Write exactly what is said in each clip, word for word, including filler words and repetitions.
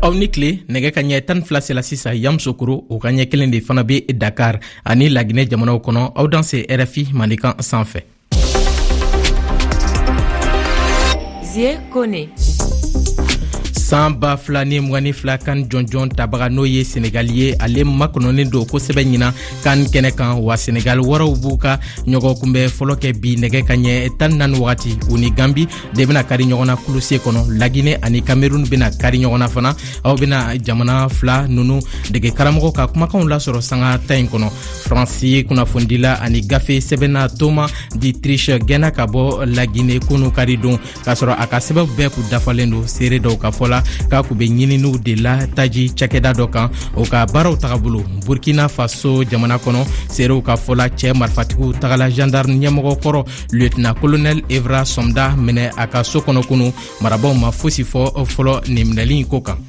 aw ni tile nɛgɛ ka ɲɛ tan fila sela sisan Yamoussoukro o ka ɲɛ kelen de fana be Dakar ani Laginɛ jamanaw kɔnɔ aw dan se R F I Mandikan sanfɛ. Zie Kone san ba fila ni mugani fila kan jɔnjɔn tabaga n'o ye Senegal ye ale makɔnɔnen don kosɛbɛ ɲina kan kɛnɛ kan wa Senegal wɔrɔw b'u ka ɲɔgɔn kunbɛ fɔlɔ kɛ bi nɛgɛ ka ɲɛ tan naani wagati u ni Gambi de bena kari ɲɔgɔn na kuluse kɔnɔ. Laginɛ ani Cameroun bena kari ɲɔgɔn na fana aw bena jamana fila nunu dege karamɔgɔ ka kumakanw lasɔrɔ sanga ta in kɔnɔ. Fransi kunnafondila ani gafe sɛbɛnna Thomas Dietrich gɛnna ka bɔ Laginɛ kunu kari don k'a sɔrɔ a ka sɛbɛnw bɛɛ ku dafalen don seere dɔw ka fɔla k'a ku be ɲininiw de la taji cakɛda dɔ kan o ka baaraw tagabolo. Burkina Faso jamana kɔnɔ seerew ka fɔla cɛ marifatigiw tagala gendarme ɲɛmɔgɔ kɔrɔ lieutenant colonel Evra Somda minɛ a ka so kɔnɔ kunu marabaw ma fosi fɔ fɔlɔ nin minɛli ko kan.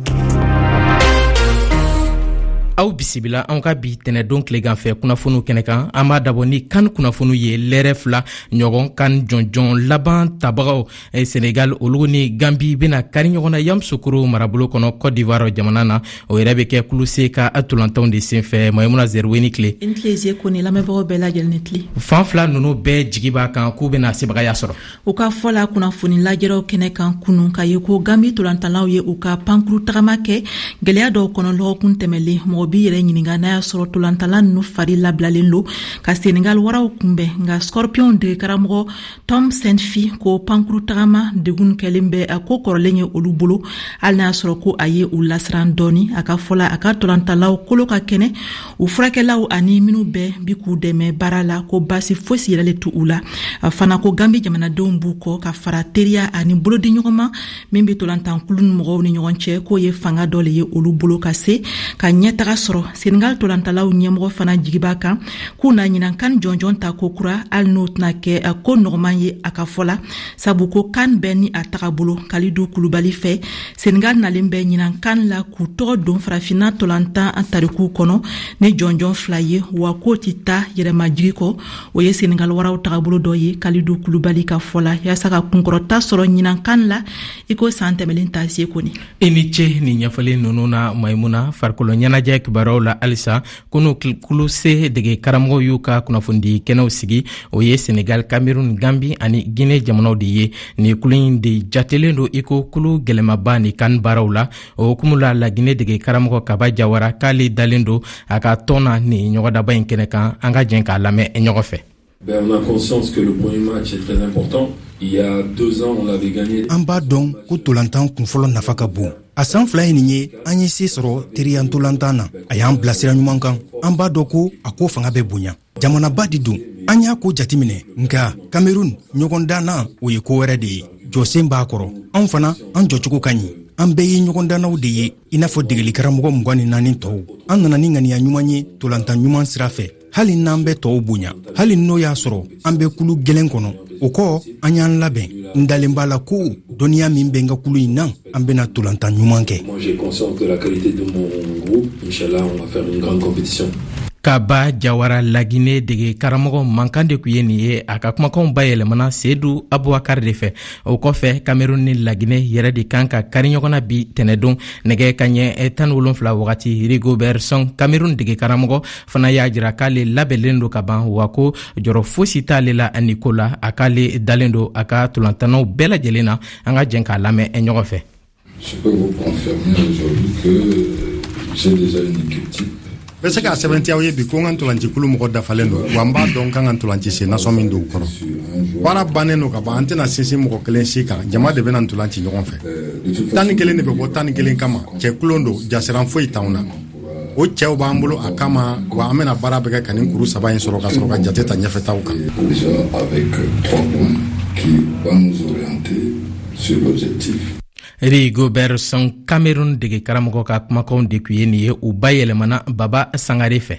Aw bisibila an ka bi tɛnɛdon tilegan fɛ kunnafoniw kɛnɛ kan an b'a dabɔ ni kan kunnafoniw ye lɛrɛ fila ɲɔgɔn kan jɔnjɔn laban tabagaw Senegal olu ni Gambi bena kari ɲɔgɔn na Yamoussoukro marabolo kɔnɔ Côte d'Ivoire jamana na o yɛrɛ be kɛ kuluse ka atolantanw de senfɛ. Maïmouna Zerweni tile Intileze Kone lamɛnbagaw bɛɛ lajɛlen ni tile fan fila nunu bɛɛ jigi b'a kan k'u bena sebagaya sɔrɔ. U ka fɔla kunnafoni lajɛraw kɛnɛ kan kunu ka ye ko Gambi tolantanlaw ye u ka pankuru tagama kɛ gwɛlɛya dɔw kɔnɔ lɔgɔkun tɛmɛlen mɔgɔ bi yɛrɛ ɲininga n'a y'a sɔrɔ tolantala nunu fari labilalen lo ka Senegal waraw kunbɛn nga Scorpion de karamɔgɔ Tom Senfi ko pankuru tagama degun kɛlen bɛ a ko kɔrɔlen ye olu bolo hali n'a y'a sɔrɔ ko a ye u lasiran dɔɔni. A ka fɔla a ka tolantalaw kolo ka kɛnɛ u furakɛlaw ani minnu bɛɛ bi k'u dɛmɛ baara la ko basi fosi yɛrɛ le tu u la. A fana ko Gambi jamanadenw b'u kɔ ka fara teriya ani bolodi ɲɔgɔnma min be tolantankulu ni mɔgɔw ni ɲɔgɔn cɛ k'o ye fanga dɔ le ye olu bolo ka se ka ɲɛtaga sɔrɔ. Senegal tolantalaw ɲɛmɔgɔ fana jigiba kan k'u na ɲinan kan jɔnjɔn ta ko kura hali n'o tɛna kɛ ko nɔgɔman ye a ka fɔla sabu ko kan bɛɛ ni a taga bolo. Kalidou Kulubali fɛ Senegal nalen bɛ ɲinan kan la k'u tɔgɔ don farafina tolantan tarikuw kɔnɔ ni jɔnjɔn fila ye wa k'o ti taa yɛrɛmajigi kɔ. O ye Senegal waraw tagabolo dɔ ye Kalidou Kulubali ka fɔla yaasa ka kunkɔrɔta sɔrɔ ɲinan kan la i ko san tɛmɛlen ta se kɔni. I ni ce ni ɲɛfɔli nunu na Maïmouna. Farikolo ɲɛnajɛ kibaruyaw la alisa kunu kuluse dege karamɔgɔw y'u ka kunnafondi kɛnɛw sigi o ye Senegal, Cameroun, Gambi ani Guinée jamanaw de ye. Ni kulu in de jatelen do iko kulu gɛlɛmaba ni kan baaraw la. O hukumu la Laginɛ dege karamɔgɔ Kaba Jawara k'ale dalen do a ka tɔn ni ɲɔgɔndaba in kɛnɛ kan an ka jɛn k'a lamɛn ɲɔgɔn fɛ. On a conscience que le premier match est très important. Il y a deux ans, on l'avait gagné. An b'a dɔn ko tolantan kunfɔlɔ nafa ka bon. A san fila ye nin ye an ye se sɔrɔ teriya tolantan na a y'an bilasira ɲuman kan. An b'a dɔn ko a ko fanga bɛ bonya jamanaba di dun an y'a ko jateminɛ nka Cameroun ɲɔgɔndan na o ye ko wɛrɛ de ye. Jɔsen b'a kɔrɔ an fana an jɔcogo ka ɲi. An bɛɛ ye ɲɔgɔndannaw de ye i n'a fɔ degeli karamɔgɔ mugan ni naani tɔw. An nana ni ŋaniya ɲuman ye tolantan ɲuman sira fɛ hali n'an bɛ tɔw bonya hali n'o y'a sɔrɔ an bɛ kulu gɛlɛn kɔnɔ o kɔ an y'an labɛn n dalen b'a la ko dɔnniya min bɛ n ka kulu in na an bɛna tolantan ɲuman kɛ. Moi j'ai conscience de la qualité de mon groupe. Inch'Allah on va faire une grande compétition. Kaba Jawara Laginɛ dege karamɔgɔ mankan de kun ye nin ye a ka kumakanw bayɛlɛmana Seydou Abouakar de fɛ. O kɔfɛ Cameroun ni Laginɛ yɛrɛ de kan ka kari ɲɔgɔn na bi tɛnɛdon nɛgɛ ka ɲɛ tan wolonfila wagati. Rigobert Song Cameroun dege karamɔgɔ fana y'a jira k'ale labɛnlen do ka ban wa ko jɔrɔ fosi t'ale la ani ko la a k'ale dalen do a ka tolantannaw bɛɛ lajɛlen na an ka jɛn k'a lamɛn ɲɔgɔn fɛ. Je peux vous confirmer aujourd'hui que j'ai déjà une équipe type. Bɛ se k'a sɛbɛntiyaw ye bi ko n ka ntolanci kulu mɔgɔ dafalen do wa n b'a dɔn kan ka ntolanci se nasɔn min do u kɔrɔ. Baara bannen do ka ban an tɛna sinsin mɔgɔ kelen si kan jama de bɛna ntolanci ɲɔgɔn fɛ. Tan ni kelen de bɛ bɔ tan ni kelen kama cɛ kulon do jasiran foyi t'anw na. O cɛw b'an bolo a kama wa an bɛna baara bɛ kɛ ka nin kuru saba in sɔrɔ ka sɔrɔ ka jate ta ɲɛfɛtaw kan. Déjà avec trois points qui vont nous orienter sur l'objectif. Rigobert Song Cameroun dege karamɔgɔ ka kumakanw de kun ye nin ye u bayɛlɛmana Baba Sangare fɛ.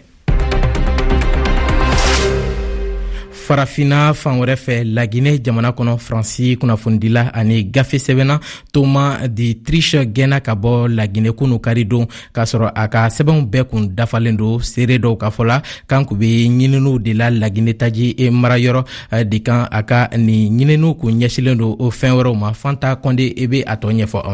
Farafina fan wɛrɛ fɛ Laginɛ jamana kɔnɔ Fransi kunnafondila ani gafe sɛbɛnna Thomas Dietrich gɛnna ka bɔ Laginɛ kunu kari don k'a sɔrɔ a ka sɛbɛnw bɛɛ kun dafalen do seere dɔw ka fɔla kan ku be ɲininiw de la Laginɛ taji marayɔrɔ de kan a ka ni ɲininiw kun ɲɛsilen do o fɛn wɛrɛw ma. Fanta Konde e be a tɔ ɲɛfɔ anw ye.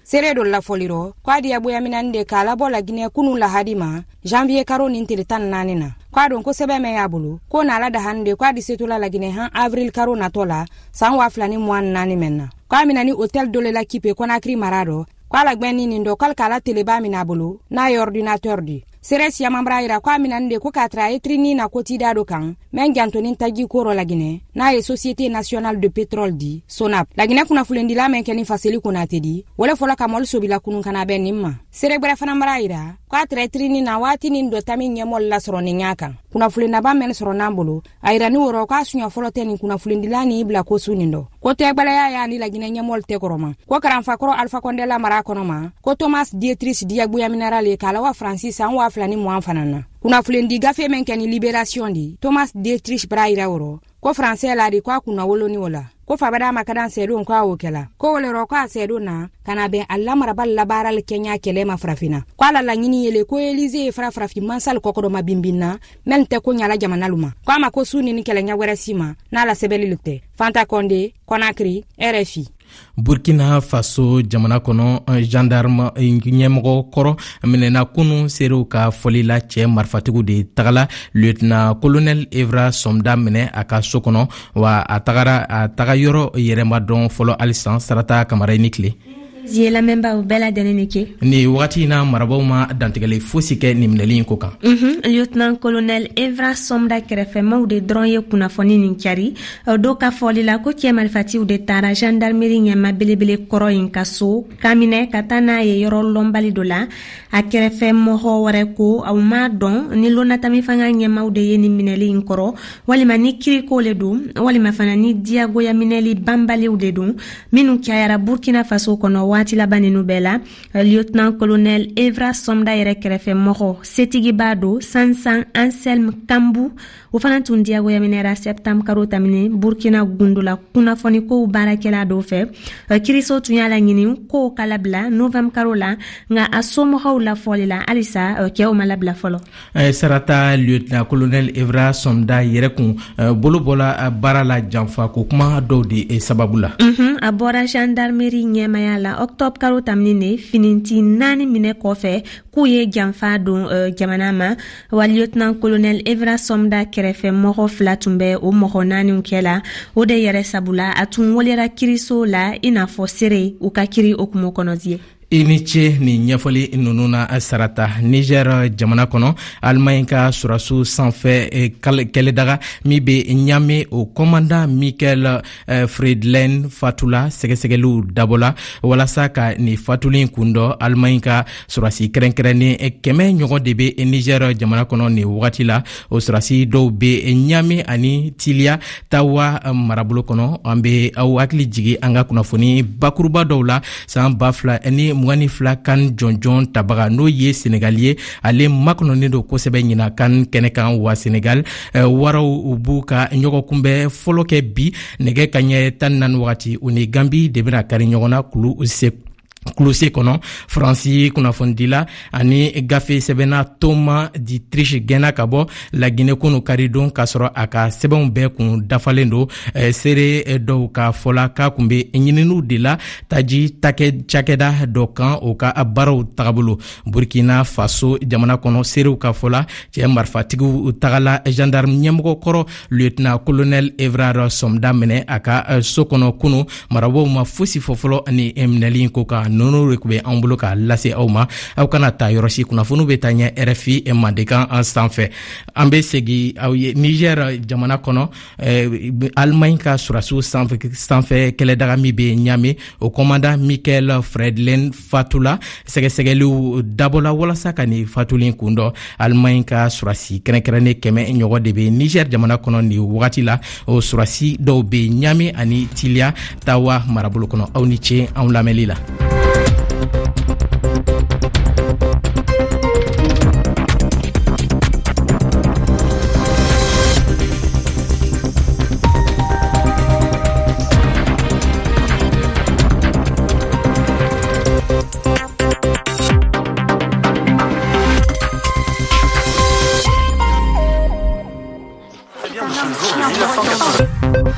sere do la foliro kwa dia boya minande kala bola Guinea kunu la hadima janvier karo nintiri tan nanina kwa don ko sebe me yabulu ko na la da hande kwa di setula la Guinea han avril karo na tola san wa flani mwan nani menna kwa minani hotel dole la kipe Conakry marado kwa la gbenni nindo kal kala teleba minabulu na ordinateur di sere siya mambra ira kwa minande ko katra etrini na kotida do kan mengi Antonin Tagi Koro la Guinée na ye Société Nationale de Pétrole di Sonap la Guinée kuna fulendi la menkeni faseli kuna tedi wala fola kamol sobila kunun kana benimma sere bra fana mambra ira kwa tra etrini na wati nindo tami nyemol la soro nyaka kuna fulenda ba men soro nambulu aira ni woro ka sunya folote ni kuna fulendi la ni ibla ko sunindo ko te gbala ya ya ni la Guinée nyemol te koroma ko karamfa koro Alpha Condé la mara konoma ko Thomas Dietrich Diagbo ya minerale kala wa Francis an wa flani mo anfanana kuna fulendi gafe menkeni Libération di Thomas Dietrich Braira woro ko français la di kwa kuna wolo ni wala ko fabada makadan sedo kwa wokela ko wole ro kwa sedo na kana be alla marabal la baral Kenya kele ma frafina kwa la nyini yele ko Elysée fra frafi mansal ko ko ma bimbina mente ko nyala jamana luma kwa ma ko suni ni kele nyawara sima na la sebeli lukte Fanta Condé Conakry R F I Burkina Faso jamana kono gendarme nyemgo koro menena kunu seru ka folila che marfatigu de tagala lieutenant colonel Evra Somda mene aka sokono wa atagara atagayoro yerema don folo alisan sarata kamara nikle zie la memba bela denenike ni wakati na maraboma dantigale fosike ni mnelin koka mhm lieutenant colonel Evra Somda kerefe maude dronye kuna foni ninkari do ka foli la ko ke malfati ou de tara gendarmerie nyama belebele koro inkaso kamine katana ye yoro lombali dola a kerefe moho ware ko au ma don ni lona tami fanga nyama ou de yeni mineli inkoro wali mani kiriko le do wali mafana ni diago ya mineli bambali ou de do minu kyara Burkina Faso kono wati la bani nubela lieutenant colonel Evra Somda yere kerefe moho setigi bado Sansan Anselme Kambu ufana tundia go ya minera septam karota mine Burkina gundula kuna foni ko barakela do fe kiriso tunyala nyini ko kalabla novem karola nga asomo hawla folila alisa ke o malabla folo sarata lieutenant colonel Evra Somda yere kun bolo bola barala jamfa ko kuma do di sababula mhm abora gendarmerie nyemayala octobre karo tamnine fininti nani mine kofe kuye jamfa don uh, jamanama wa lieutenant colonel Evra Somda kerefe moho flatumbe o moho nani unkela o de yere sabula atun wolera kiriso la ina fo sere ukakiri okumo konozie iniche ni nyafoli nununa sarata Niger jamana kono Allemagne ka surasu sanfɛ kele daga mi be nyame o commandant Michael Friedlen fatula segesegelu dabola walasa ka ni fatulin kundo Allemagne ka surasi krenkreni keme nyogo de be Niger jamana kono ni wati la o surasi do be nyame ani tilia tawa marabulo kono ambe au akli jigi anga kunafoni bakuruba dawla san bafla ni mwani fla kan jonjon tabaga no ye Sénégalais ale makno ne do ko sebe nyina kan kenekan wa Sénégal uh, waraw ubuka nyogo kumbe foloke bi nege kanye tan nan wati uni Gambi de bena kari nyogona kulu se Closé kono Franci kuna fondila ani gafe sebena Toma di triche gena kabo la Guinée kono karidon kasoro aka sebon be kun dafalendo eh, sere eh, do ka fola ka kumbe nyininu dila taji take chakeda do kan o ka abaro tagabulu Burkina Faso jamana kono sere ka fola che marfatigu tagala gendarme nyemgo koro lieutenant colonel Evra Somda mene aka eh, sokono kuno marabo ma fusi fofolo ani emnelin koka nono rekube ambulo ka lase awma aw kana ta yorosi kuna funu betanya R F I e mandekan en sanfɛ ambe segi aw Niger jamana kono eh, Allemagne ka surasu sanfɛ sanfɛ kele daga mi be nyame o commandant Michael Friedlen fatula segesegelu dabola wala sakani fatulin kundo Allemagne ka surasi krenkrene keme nyogo de be Niger jamana kono ni wagati la o surasi do be nyame ani tilia tawa marabulo kono aw ni che aw lamelila